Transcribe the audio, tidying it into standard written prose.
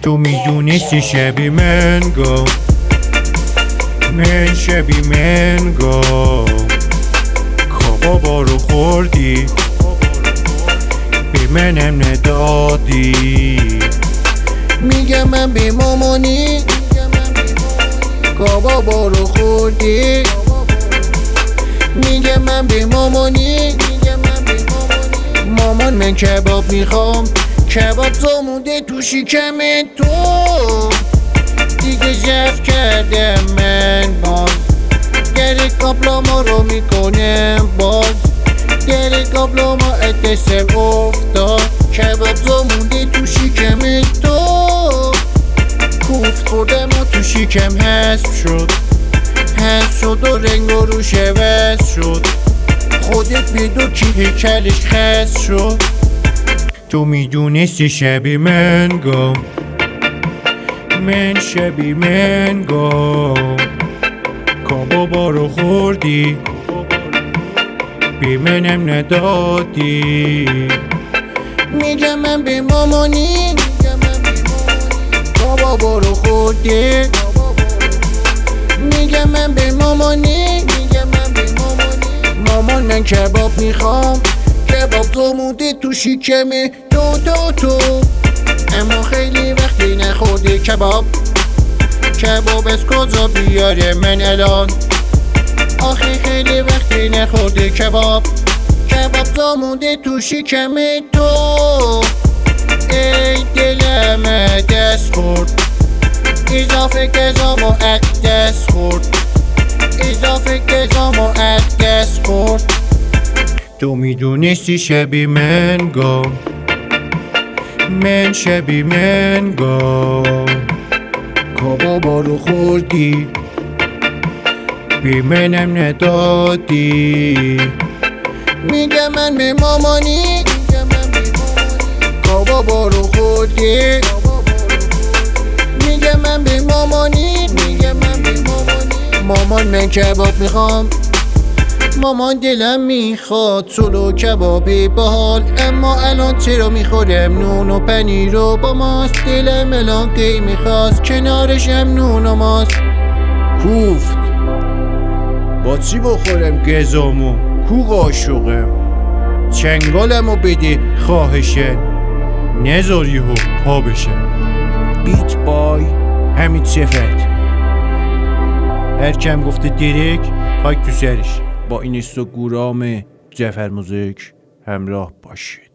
تو میدونستی شبی من گو، من شبی من گو کبابا رو خوردی به منم ندادی. میگم من به مامانی کبابا رو خوردی. میگم من به مامانی مامان من کباب میخوام. کباب تو مونده تو شکم تو، دیگه ژف کردم من باز. گره کابلاما رو میکنم باز، گره کابلاما اتسم افتاد. کباب تو مونده تو شکم تو، کوفت خوردم و تو شکم حذف شد، حذف شد و رنگ و روش عوض شد. خودت بدو کی هیکلش خست شد. تو میدونستی شبی من گو، من شبی من گو کبابا رو خوردی به منم ندادی. میگم من به مامانی کبابا رو خوردی. میگم من به مامانی مامان من کباب میخوام. کباب تو مونده تو شکم تو اما خیلی وقتی نخوردی کباب. کباب از کجا بیاره من الان؟ آخه خیلی وقتی نخوردی کباب. کباب تو مونده تو شکم تو، ای دلم دست خورد. اضافه گزام و دست خورد، اضافه گزام و دست خورد. تو میدونستی شبی من گو، من شبی من گو کبابا رو خوردی به منم ندادی. میگم من به مامانی کبابا رو خوردی. میگم من به مامانی مامان من کباب میخوام. مامان دلم میخواد سلو کبابی باحال، اما الان چرا میخورم نون و پنیر رو با ماست. دلم الان کی میخواست کنارشم نون و ماست. کوفت با چی بخورم گزامو؟ کو قاشقم؟ چنگالمو بده خواهشن، نذاری و پا بشم. بیت بای همین صفت. هر کم گفته درک خاک تو سرش. با این اینستاگرام جعفر موزیک همراه باشید.